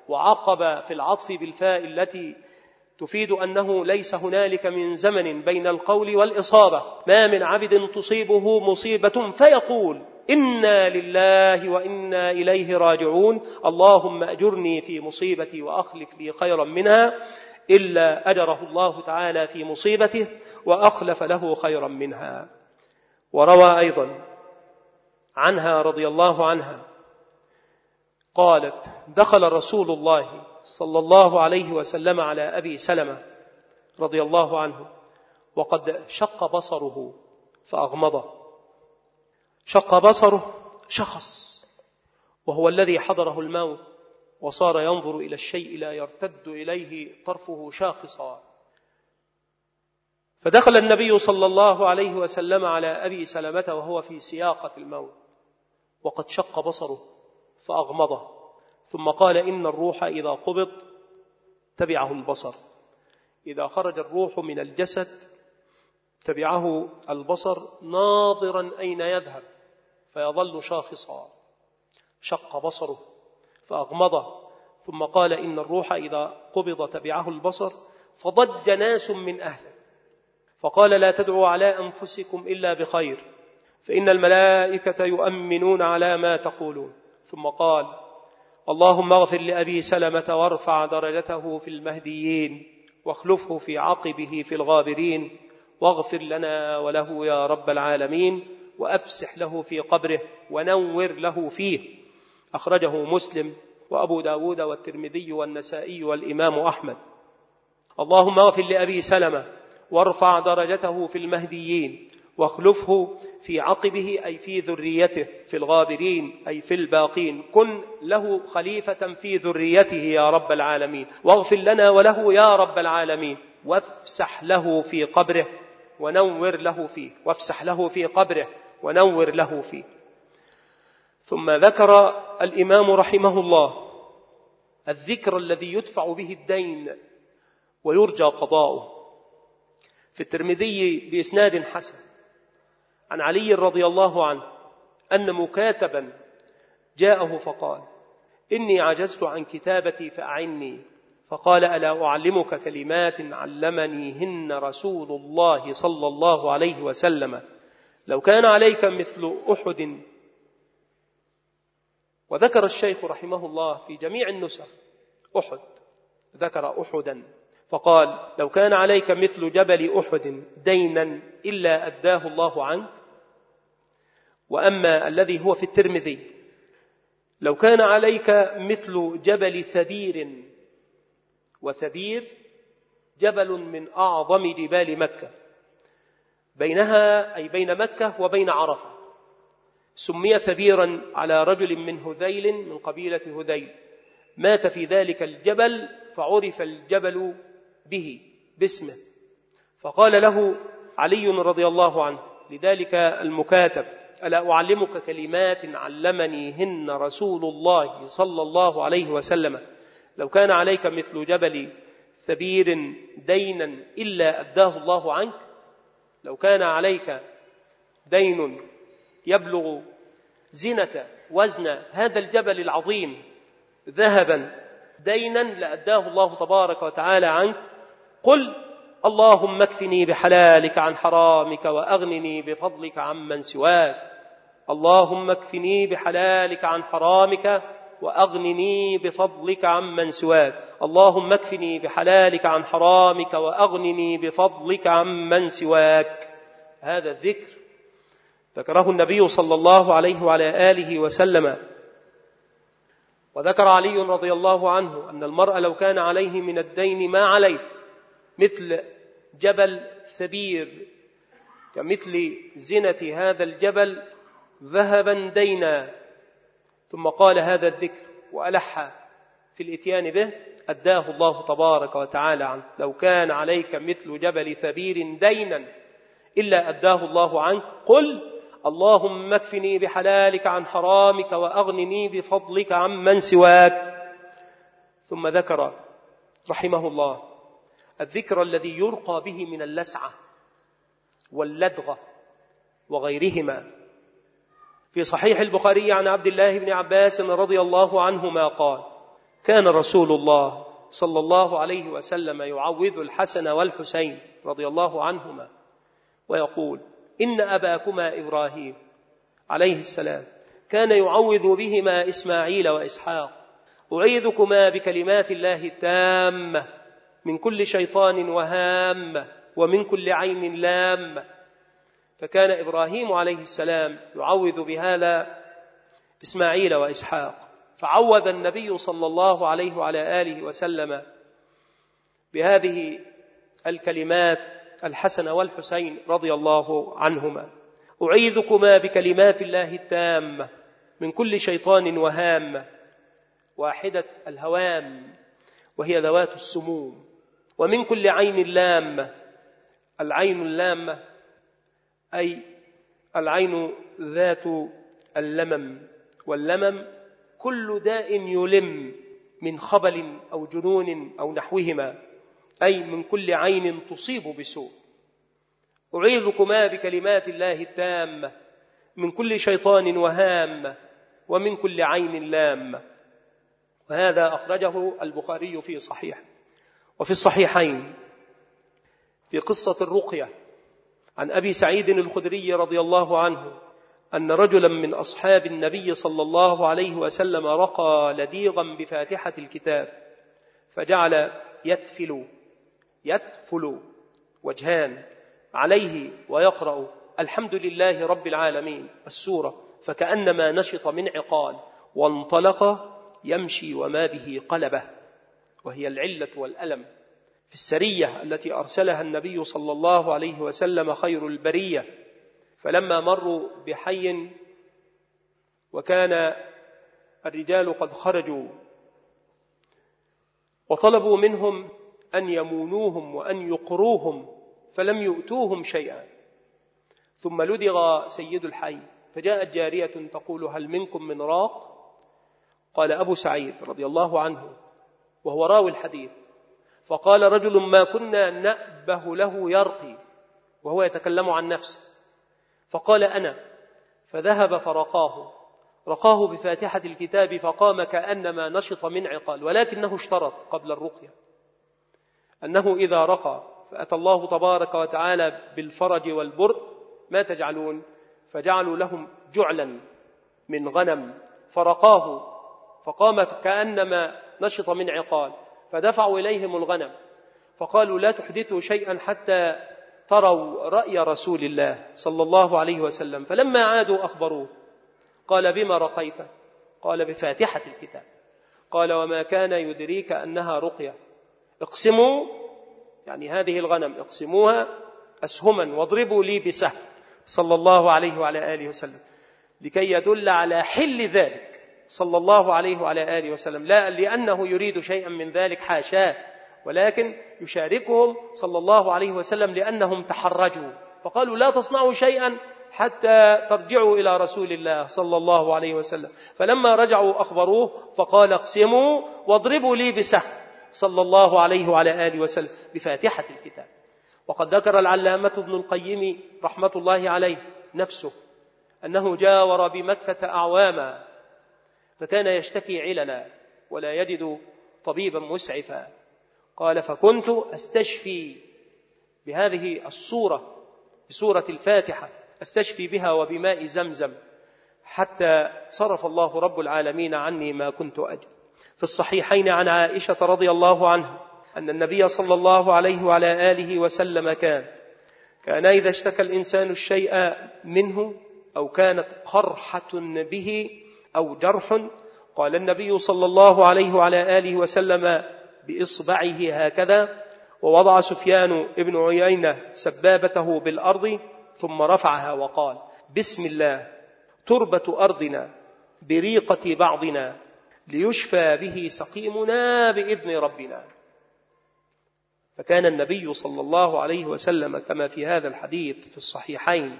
وعقب في العطف بالفاء التي تفيد أنه ليس هنالك من زمن بين القول والإصابة. ما من عبد تصيبه مصيبة فيقول: إنا لله وإنا إليه راجعون، اللهم أجرني في مصيبتي وأخلف لي خيرا منها، إلا أجره الله تعالى في مصيبته وأخلف له خيرا منها. وروى أيضا عنها رضي الله عنها قالت: دخل رسول الله صلى الله عليه وسلم على أبي سلمة رضي الله عنه وقد شق بصره فأغمضه. شق بصره شخص، وهو الذي حضره الموت وصار ينظر إلى الشيء لا يرتد إليه طرفه شاخصا. فدخل النبي صلى الله عليه وسلم على أبي سلمة وهو في سياقة الموت وقد شق بصره فأغمضه، ثم قال: إن الروح إذا قبض تبعه البصر، إذا خرج الروح من الجسد تبعه البصر ناظرا أين يذهب فيظل شاخصا. شق بصره فأغمضه، ثم قال: إن الروح إذا قبض تبعه البصر، فضج ناس من أهله فقال: لا تدعوا على أنفسكم إلا بخير، فإن الملائكة يؤمنون على ما تقولون. ثم قال: اللهم اغفر لأبي سلمة وارفع درجته في المهديين واخلفه في عقبه في الغابرين، واغفر لنا وله يا رب العالمين، وأفسح له في قبره ونور له فيه. أخرجه مسلم وأبو داود والترمذي والنسائي والإمام أحمد. اللهم اغفر لأبي سلمة وارفع درجته في المهديين واخلفه في عقبه أي في ذريته، في الغابرين أي في الباقين. كن له خليفة في ذريته يا رب العالمين، واغفر لنا وله يا رب العالمين، وافسح له في قبره ونور له فيه، وافسح له في قبره ونور له فيه. ثم ذكر الإمام رحمه الله الذكر الذي يدفع به الدين ويرجى قضاؤه. في الترمذي بإسناد حسن عن علي رضي الله عنه أن مكاتبا جاءه فقال: إني عجزت عن كتابتي فأعني. فقال: ألا أعلمك كلمات علمنيهن رسول الله صلى الله عليه وسلم لو كان عليك مثل أحد. وذكر الشيخ رحمه الله في جميع النسخ أحد، ذكر أحدا، فقال: لو كان عليك مثل جبل أحد دينا إلا أداه الله عنك. وأما الذي هو في الترمذي: لو كان عليك مثل جبل ثبير. وثبير جبل من أعظم جبال مكة، بينها أي بين مكة وبين عرفة، سمي ثبيرا على رجل من هذيل من قبيلة هذيل، مات في ذلك الجبل فعرف الجبل به باسمه. فقال له علي رضي الله عنه لذلك المكاتب: ألا أعلمك كلمات علمنيهن رسول الله صلى الله عليه وسلم لو كان عليك مثل جبل ثبير دينا إلا أداه الله عنك. لو كان عليك دين يبلغ زنة وزن هذا الجبل العظيم ذهبا دينا لأداه الله تبارك وتعالى عنك، قل: اللهم اكفني بحلالك عن حرامك وأغنني بفضلك عمن سواك. اللهم اكفني بحلالك عن حرامك وأغنني بفضلك عمن سواك. اللهم اكفني بحلالك عن حرامك وأغنني بفضلك عمن سواك. هذا الذكر ذكره النبي صلى الله عليه وعلى آله وسلم. وذكر علي رضي الله عنه أن المرء لو كان عليه من الدين ما عليه مثل جبل ثبير كمثل زنة هذا الجبل ذهبا دينا، ثم قال هذا الذكر وألح في الإتيان به، أداه الله تبارك وتعالى عنه. لو كان عليك مثل جبل ثبير دينا إلا أداه الله عنك، قل: اللهم اكفني بحلالك عن حرامك وأغنني بفضلك عمن سواك. ثم ذكر رحمه الله الذكر الذي يرقى به من اللسعة واللدغة وغيرهما. في صحيح البخاري عن عبد الله بن عباس رضي الله عنهما قال: كان رسول الله صلى الله عليه وسلم يعوذ الحسن والحسين رضي الله عنهما ويقول: إن أباكما إبراهيم عليه السلام كان يعوذ بهما إسماعيل وإسحاق: أعيذكما بكلمات الله التامة من كل شيطان وهامة ومن كل عين لامة. فكان إبراهيم عليه السلام يعوذ بهذا إسماعيل وإسحاق، فعوذ النبي صلى الله عليه وعلى آله وسلم بهذه الكلمات الحسن والحسين رضي الله عنهما: أعيذكما بكلمات الله التامة من كل شيطان وهامة، واحدة الهوام وهي ذوات السموم، ومن كل عين لامة. العين اللامة أي العين ذات اللمم، واللمم كل داء يلم من خبل أو جنون أو نحوهما، أي من كل عين تصيب بسوء. أعيذكما بكلمات الله التامة من كل شيطان وهامة ومن كل عين لامة. وهذا أخرجه البخاري في صحيح. وفي الصحيحين في قصة الرقية عن أبي سعيد الخدري رضي الله عنه أن رجلا من أصحاب النبي صلى الله عليه وسلم رقى لديغا بفاتحة الكتاب، فجعل يتفل يتفل وجهان عليه ويقرأ الحمد لله رب العالمين السورة، فكأنما نشط من عقال، وانطلق يمشي وما به قلبه، وهي العلة والألم في السرية التي أرسلها النبي صلى الله عليه وسلم خير البرية فلما مروا بحي وكان الرجال قد خرجوا وطلبوا منهم أن يمونوهم وأن يقروهم فلم يؤتوهم شيئا، ثم لدغ سيد الحي فجاءت جارية تقول هل منكم من راق؟ قال أبو سعيد رضي الله عنه وهو راوي الحديث فقال رجل ما كنا نأبه له يرقي، وهو يتكلم عن نفسه، فقال أنا، فذهب فرقاه رقاه بفاتحة الكتاب فقام كأنما نشط من عقال، ولكنه اشترط قبل الرقية أنه إذا رقى فأتى الله تبارك وتعالى بالفرج والبر ما تجعلون؟ فجعلوا لهم جعلا من غنم فرقاه فقام كأنما نشط من عقال، فدفعوا إليهم الغنم فقالوا لا تحدثوا شيئا حتى تروا رأي رسول الله صلى الله عليه وسلم. فلما عادوا أخبروه قال بما رقيت؟ قال بفاتحة الكتاب. قال وما كان يدريك أنها رقية؟ اقسموا، يعني هذه الغنم اقسموها أسهما واضربوا لي بسهم، صلى الله عليه وعلى آله وسلم، لكي يدل على حل ذلك صلى الله عليه وعلى آله وسلم، لا لأنه يريد شيئا من ذلك حاشاه، ولكن يشاركهم صلى الله عليه وسلم لأنهم تحرجوا فقالوا لا تصنعوا شيئا حتى ترجعوا إلى رسول الله صلى الله عليه وسلم. فلما رجعوا أخبروه فقال اقسموا واضربوا لي بسهم، صلى الله عليه وعلى آله وسلم، بفاتحة الكتاب. وقد ذكر العلامة ابن القيم رحمة الله عليه نفسه أنه جاور بمكة أعواما فكان يشتكي عللا ولا يجد طبيبا مسعفا، قال فكنت أستشفي بهذه الصورة، بسورة الفاتحة، أستشفي بها وبماء زمزم حتى صرف الله رب العالمين عني ما كنت أجد. في الصحيحين عن عائشة رضي الله عنها أن النبي صلى الله عليه وعلى آله وسلم كان كان إذا اشتكى الإنسان الشيء منه أو كانت قرحة به أو جرح قال النبي صلى الله عليه وعلى آله وسلم بإصبعه هكذا، ووضع سفيان ابن عيينة سبابته بالأرض ثم رفعها وقال بسم الله تربة أرضنا بريقة بعضنا ليشفى به سقيمنا بإذن ربنا. فكان النبي صلى الله عليه وسلم كما في هذا الحديث في الصحيحين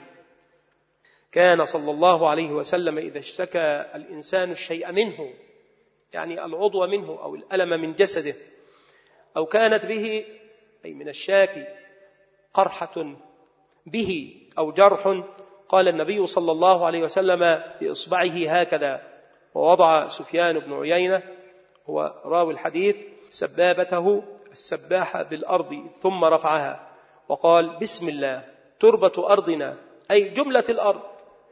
كان صلى الله عليه وسلم إذا اشتكى الإنسان الشيء منه، يعني العضو منه أو الألم من جسده، أو كانت به أي من الشاكي قرحة به أو جرح، قال النبي صلى الله عليه وسلم بإصبعه هكذا، ووضع سفيان بن عيينة هو راوي الحديث سبابته السباحة بالأرض ثم رفعها وقال بسم الله تربة أرضنا، أي جملة الأرض،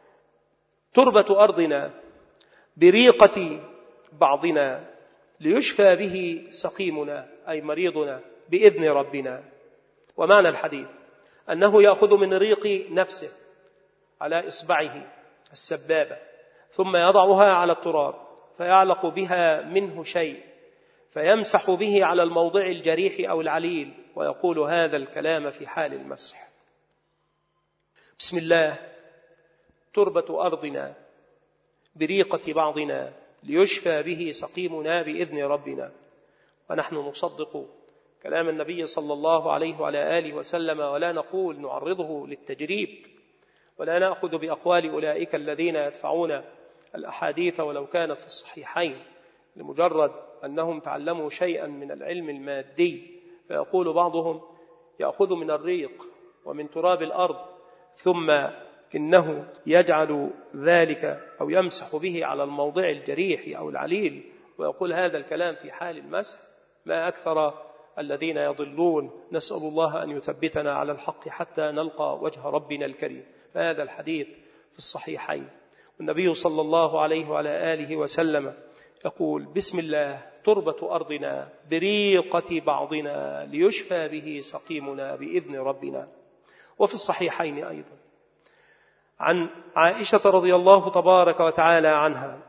تربة أرضنا بريقة بعضنا ليشفى به سقيمنا، أي مريضنا بإذن ربنا. ومعنى الحديث أنه يأخذ من ريق نفسه على إصبعه السبابة ثم يضعها على التراب فيعلق بها منه شيء فيمسح به على الموضع الجريح أو العليل، ويقول هذا الكلام في حال المسح. بسم الله تربة أرضنا بريقة بعضنا ليشفى به سقيمنا بإذن ربنا. ونحن نصدق كلام النبي صلى الله عليه وعلى آله وسلم، ولا نقول نعرضه للتجريب، ولا نأخذ بأقوال أولئك الذين يدفعون الأحاديث ولو كانت في الصحيحين لمجرد أنهم تعلموا شيئا من العلم المادي، فيقول بعضهم يأخذ من الريق ومن تراب الأرض ثم إنه يجعل ذلك أو يمسح به على الموضع الجريح أو العليل، ويقول هذا الكلام في حال المسح. ما أكثر الذين يضلون، نسأل الله أن يثبتنا على الحق حتى نلقى وجه ربنا الكريم. فهذا الحديث في الصحيحين، والنبي صلى الله عليه وعلى آله وسلم يقول بسم الله تربة أرضنا بريقة بعضنا ليشفى به سقيمنا بإذن ربنا. وفي الصحيحين أيضا عن عائشة رضي الله تبارك وتعالى عنها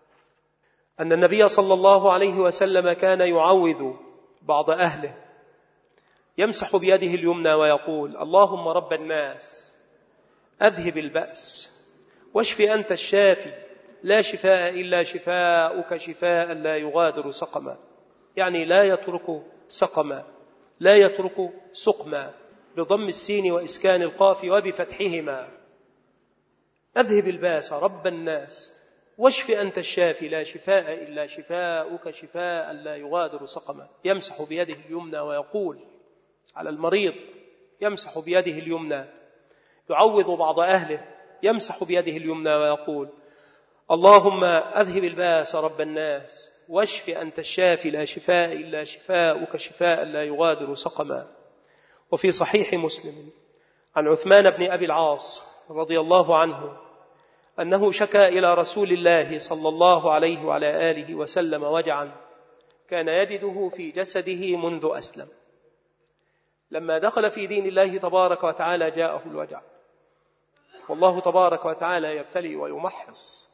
أن النبي صلى الله عليه وسلم كان يعوذ بعض أهله يمسح بيده اليمنى ويقول اللهم رب الناس أذهب البأس واشف أنت الشافي لا شفاء إلا شفاؤك شفاء لا يغادر سقما، يعني لا يترك سقما، لا يترك سقما، بضم السين وإسكان القاف وبفتحهما. أذهب الباس رب الناس واشف أنت الشافي لا شفاء إلا شفاؤك شفاء لا يغادر سقما. يمسح بيده اليمنى ويقول على المريض، يمسح بيده اليمنى، يعوض بعض أهله، يمسح بيده اليمنى ويقول اللهم أذهب الباس رب الناس واشف أنت الشافي لا شفاء إلا شفاؤك شفاء لا يغادر سقما. وفي صحيح مسلم عن عثمان بن أبي العاص رضي الله عنه أنه شكى إلى رسول الله صلى الله عليه وعلى آله وسلم وجعا كان يجده في جسده منذ أسلم. لما دخل في دين الله تبارك وتعالى جاءه الوجع، والله تبارك وتعالى يبتلي ويمحص،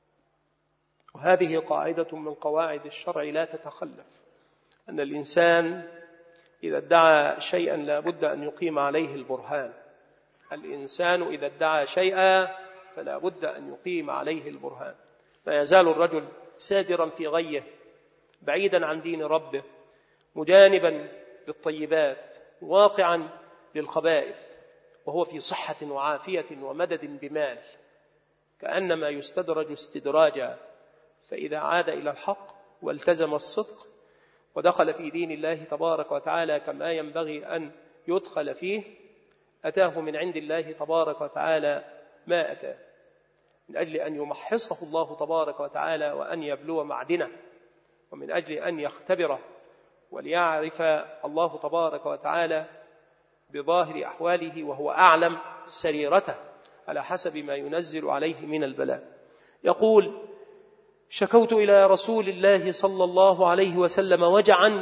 وهذه قاعدة من قواعد الشرع لا تتخلف، أن الإنسان إذا ادعى شيئا لا بد أن يقيم عليه البرهان. الإنسان إذا ادعى شيئا فلا بد أن يقيم عليه البرهان. لا يزال الرجل سادرا في غيه بعيدا عن دين ربه، مجانبا للطيبات، واقعا للخبائث، وهو في صحة وعافية ومدد بمال، كأنما يستدرج استدراجا. فإذا عاد إلى الحق والتزم الصدق ودخل في دين الله تبارك وتعالى كما ينبغي أن يدخل فيه، أتاه من عند الله تبارك وتعالى ما أتاه، من أجل أن يمحصه الله تبارك وتعالى وأن يبلو معدنه، ومن أجل أن يختبره وليعرف الله تبارك وتعالى بظاهر أحواله وهو أعلم سريرته على حسب ما ينزل عليه من البلاء. يقول شكوت إلى رسول الله صلى الله عليه وسلم وجعا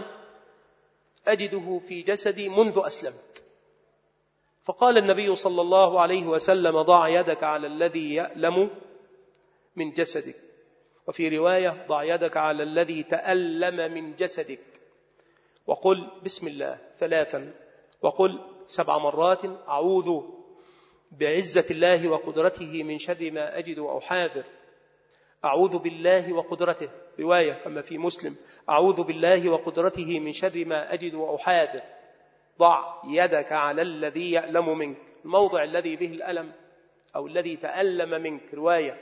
أجده في جسدي منذ أسلمت، فقال النبي صلى الله عليه وسلم ضع يدك على الذي يألم من جسدك، وفي رواية ضع يدك على الذي تألم من جسدك، وقل بسم الله ثلاثا، وقل سبع مرات أعوذ بعزة الله وقدرته من شر ما أجد وأحاذر، أعوذ بالله وقدرته، رواية كما في مسلم أعوذ بالله وقدرته من شر ما أجد وأحاذر. ضع يدك على الذي يألم منك، الموضع الذي به الألم أو الذي تألم منك، رواية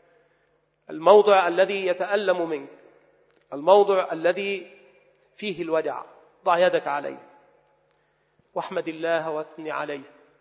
الموضع الذي يتألم منك، الموضع الذي فيه الوجع، ضع يدك عليه واحمد الله واثني عليه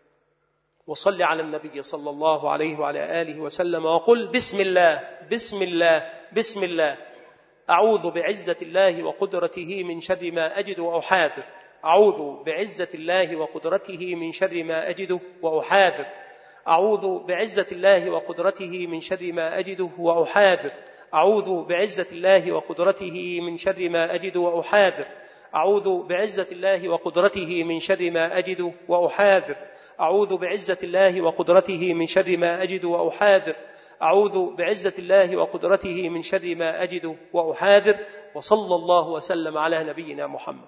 وصل على النبي صلى الله عليه وعلى آله وسلم وقل بسم الله بسم الله بسم الله، أعوذ بعزة الله وقدرته من شر ما أجد وأحاذر، أعوذ بعزة الله وقدرته من شر ما أجد وأحاذر، أعوذ بعزة الله وقدرته من شر ما أجد وأحاذر، أعوذ بعزة الله وقدرته من شر ما أجد وأحاذر، أعوذ بعزة الله وقدرته من شر ما أجد وأحاذر، أعوذ بعزة الله وقدرته من شر ما أجد وأحاذر، أعوذ بعزة الله وقدرته من شر ما أجد وأحاذر. وصلى الله وسلم على نبينا محمد.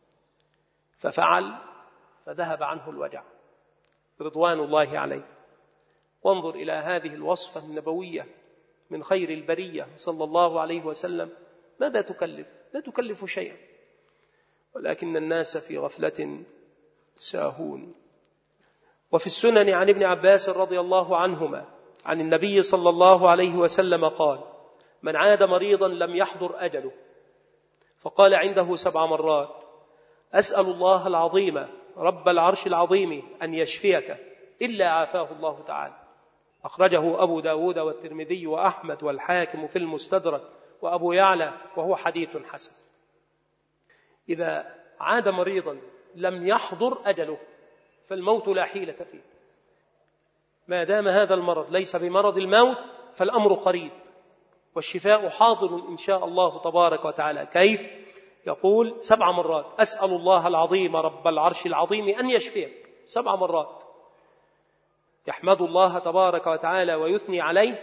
ففعل فذهب عنه الوجع رضوان الله عليه. وانظر إلى هذه الوصفة النبوية من خير البرية صلى الله عليه وسلم، ماذا تكلف؟ لا تكلف شيئا، ولكن الناس في غفلة ساهون. وفي السنن عن ابن عباس رضي الله عنهما عن النبي صلى الله عليه وسلم قال من عاد مريضا لم يحضر أجله فقال عنده سبع مرات أسأل الله العظيم رب العرش العظيم أن يشفيك إلا عافاه الله تعالى. أخرجه أبو داود والترمذي وأحمد والحاكم في المستدرك وأبو يعلى وهو حديث حسن. إذا عاد مريضا لم يحضر أجله فالموت لا حيلة فيه، ما دام هذا المرض ليس بمرض الموت فالأمر قريب والشفاء حاضر إن شاء الله تبارك وتعالى. كيف؟ يقول سبع مرات أسأل الله العظيم رب العرش العظيم أن يشفيك، سبع مرات يحمد الله تبارك وتعالى ويثني عليه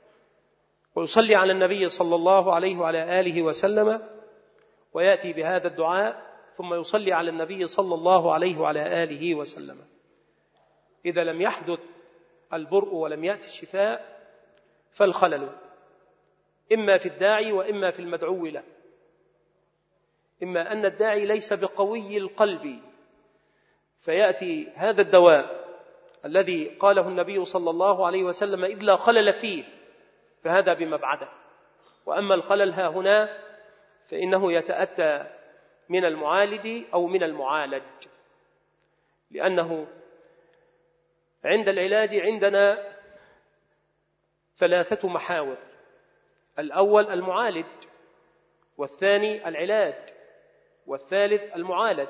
ويصلي على النبي صلى الله عليه وعلى آله وسلم ويأتي بهذا الدعاء ثم يصلي على النبي صلى الله عليه وعلى آله وسلم. إذا لم يحدث البرء ولم يأتي الشفاء فالخلل إما في الداعي وإما في المدعو له. إما أن الداعي ليس بقوي القلب فيأتي هذا الدواء الذي قاله النبي صلى الله عليه وسلم إذ لا خلل فيه، فهذا بمبعده. وأما الخلل ها هنا فإنه يتأتى من المعالج أو من المعالج، لأنه عند العلاج عندنا ثلاثة محاور: الأول المعالج، والثاني العلاج، والثالث المعالج.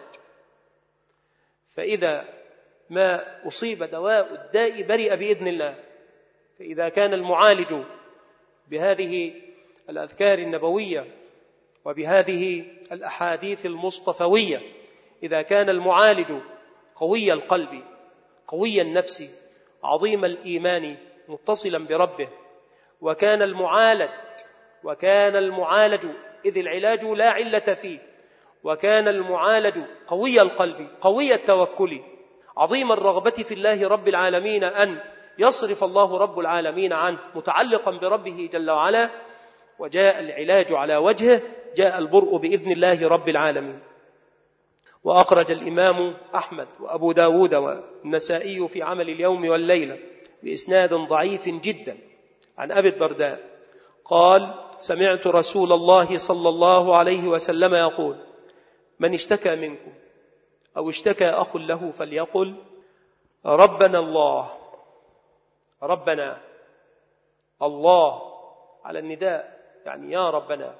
فإذا ما أصيب دواء الداء برئ بإذن الله. فإذا كان المعالج بهذه الأذكار النبوية وبهذه الأحاديث المصطفوية، إذا كان المعالج قوي القلب قوي النفس عظيم الإيمان متصلا بربه، وكان المعالج وكان المعالج إذ العلاج لا علة فيه، وكان المعالج قوي القلب قوي التوكل عظيم الرغبة في الله رب العالمين أن يصرف الله رب العالمين عنه متعلقا بربه جل وعلا، وجاء العلاج على وجهه، جاء البرء بإذن الله رب العالمين. وأخرج الإمام أحمد وأبو داود والنسائي في عمل اليوم والليلة بإسناد ضعيف جدا عن أبي الدرداء قال: سمعت رسول الله صلى الله عليه وسلم يقول: من اشتكى منكم أو اشتكى أخ له فليقل ربنا الله. ربنا الله على النداء، يعني يا ربنا.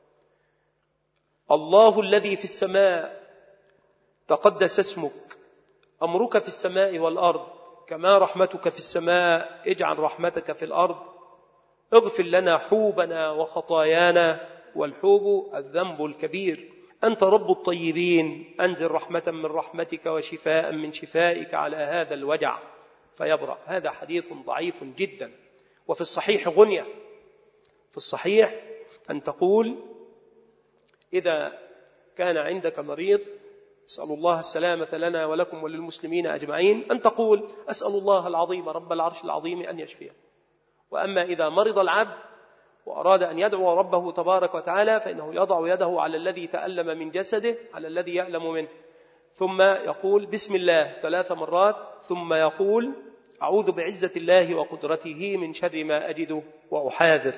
الله الذي في السماء تقدس اسمك، أمرك في السماء والأرض كما رحمتك في السماء، اجعل رحمتك في الأرض، اغفر لنا حوبنا وخطايانا، والحوب الذنب الكبير، أنت رب الطيبين، أنزل رحمة من رحمتك وشفاء من شفائك على هذا الوجع فيبرأ. هذا حديث ضعيف جدا. وفي الصحيح غنية، في الصحيح أن تقول إذا كان عندك مريض، أسأل الله السلامة لنا ولكم وللمسلمين أجمعين، أن تقول أسأل الله العظيم رب العرش العظيم أن يشفيه. وأما إذا مرض العبد وأراد أن يدعو ربه تبارك وتعالى فإنه يضع يده على الذي تألم من جسده، على الذي يألم منه، ثم يقول بسم الله ثلاث مرات، ثم يقول أعوذ بعزة الله وقدرته من شر ما أجد وأحاذر.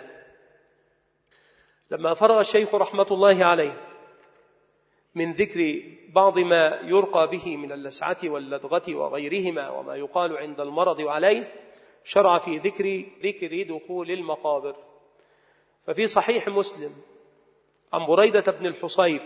لما فرغ الشيخ رحمة الله عليه من ذكر بعض ما يرقى به من اللسعة واللدغة وغيرهما وما يقال عند المرض وعليه، شرع في ذكر ذكر دخول المقابر. ففي صحيح مسلم عن بريدة بن الحصيب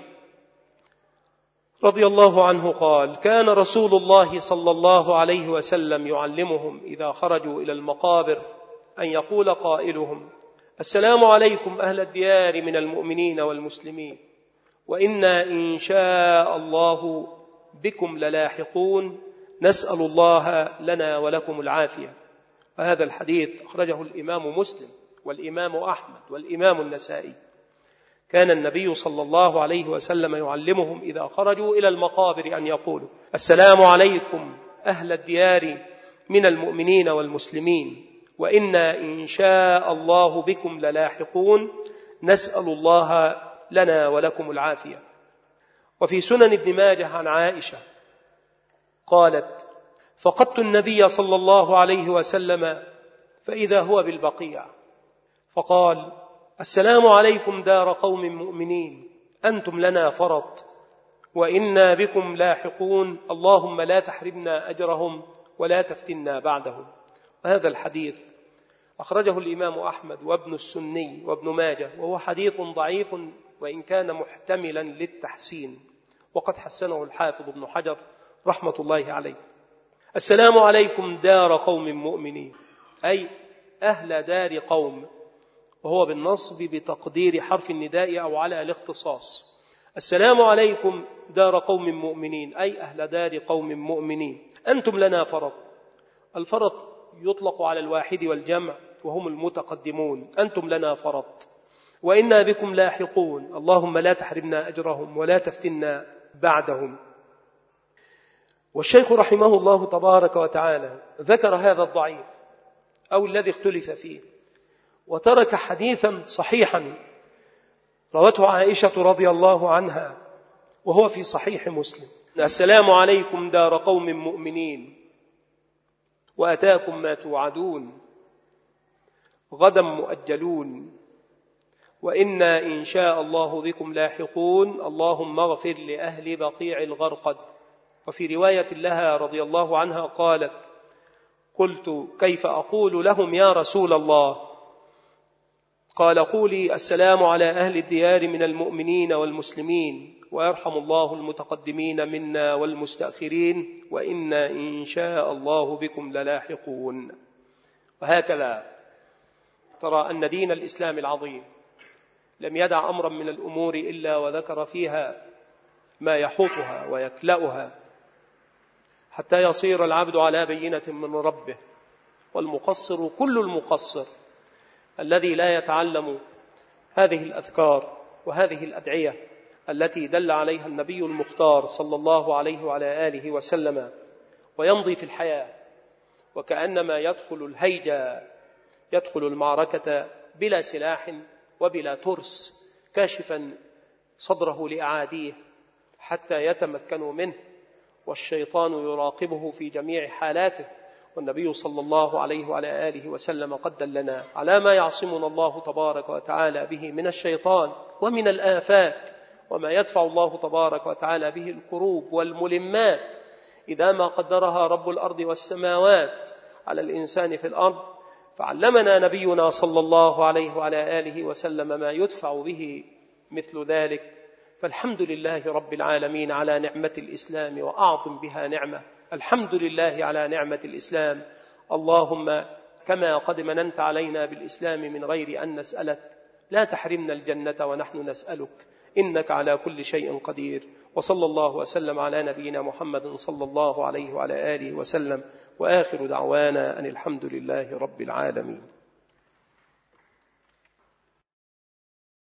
رضي الله عنه قال: كان رسول الله صلى الله عليه وسلم يعلمهم إذا خرجوا إلى المقابر أن يقول قائلهم: السلام عليكم أهل الديار من المؤمنين والمسلمين، وإنا إن شاء الله بكم للاحقون، نسأل الله لنا ولكم العافية. وهذا الحديث أخرجه الإمام مسلم والإمام أحمد والإمام النسائي. كان النبي صلى الله عليه وسلم يعلمهم إذا خرجوا إلى المقابر أن يقولوا: السلام عليكم أهل الديار من المؤمنين والمسلمين، وإنا إن شاء الله بكم للاحقون، نسأل الله لنا ولكم العافية. وفي سنن ابن ماجه عن عائشة قالت: فقدت النبي صلى الله عليه وسلم فإذا هو بالبقيع، فقال: السلام عليكم دار قوم مؤمنين، أنتم لنا فرط، وإنا بكم لاحقون، اللهم لا تحرمنا أجرهم ولا تفتنا بعدهم. وهذا الحديث أخرجه الإمام أحمد وابن السني وابن ماجه، وهو حديث ضعيف وإن كان محتملا للتحسين، وقد حسنه الحافظ ابن حجر رحمة الله عليه. السلام عليكم دار قوم مؤمنين، أي أهل دار قوم، وهو بالنصب بتقدير حرف النداء أو على الاختصاص. السلام عليكم دار قوم مؤمنين، أي أهل دار قوم مؤمنين، أنتم لنا فرط. الفرط يطلق على الواحد والجمع وهم المتقدمون، أنتم لنا فرط، وإنا بكم لاحقون، اللهم لا تحرمنا أجرهم ولا تفتنا بعدهم. والشيخ رحمه الله تبارك وتعالى ذكر هذا الضعيف أو الذي اختلف فيه، وترك حديثا صحيحا روته عائشة رضي الله عنها وهو في صحيح مسلم: السلام عليكم دار قوم مؤمنين وأتاكم ما توعدون غدا مؤجلون وإنا إن شاء الله بكم لاحقون اللهم اغفر لأهل بقيع الغرقد. وفي رواية لها رضي الله عنها قالت: قلت كيف أقول لهم يا رسول الله؟ قال: قولي السلام على أهل الديار من المؤمنين والمسلمين ويرحم الله المتقدمين منا والمستأخرين وإنا إن شاء الله بكم للاحقون. وهكذا ترى أن دين الإسلام العظيم لم يدع أمرا من الأمور إلا وذكر فيها ما يحوطها ويكلأها حتى يصير العبد على بينة من ربه. والمقصر كل المقصر الذي لا يتعلم هذه الأذكار وهذه الأدعية التي دل عليها النبي المختار صلى الله عليه وعلى آله وسلم، ويمضي في الحياة وكأنما يدخل الهيجة، يدخل المعركة بلا سلاح وبلا ترس، كاشفا صدره لأعاديه حتى يتمكنوا منه، والشيطان يراقبه في جميع حالاته. والنبي صلى الله عليه وعلى آله وسلم قد دلنا على ما يعصمنا الله تبارك وتعالى به من الشيطان ومن الآفات، وما يدفع الله تبارك وتعالى به الكروب والملمات إذا ما قدرها رب الأرض والسماوات على الإنسان في الأرض. فعلمنا نبينا صلى الله عليه وعلى آله وسلم ما يدفع به مثل ذلك. فالحمد لله رب العالمين على نعمة الإسلام، وأعظم بها نعمة. الحمد لله على نعمة الإسلام. اللهم كما قد مننت علينا بالإسلام من غير أن نسألك، لا تحرمنا الجنة ونحن نسألك، إنك على كل شيء قدير. وصلى الله وسلم على نبينا محمد صلى الله عليه وعلى آله وسلم، وآخر دعوانا أن الحمد لله رب العالمين.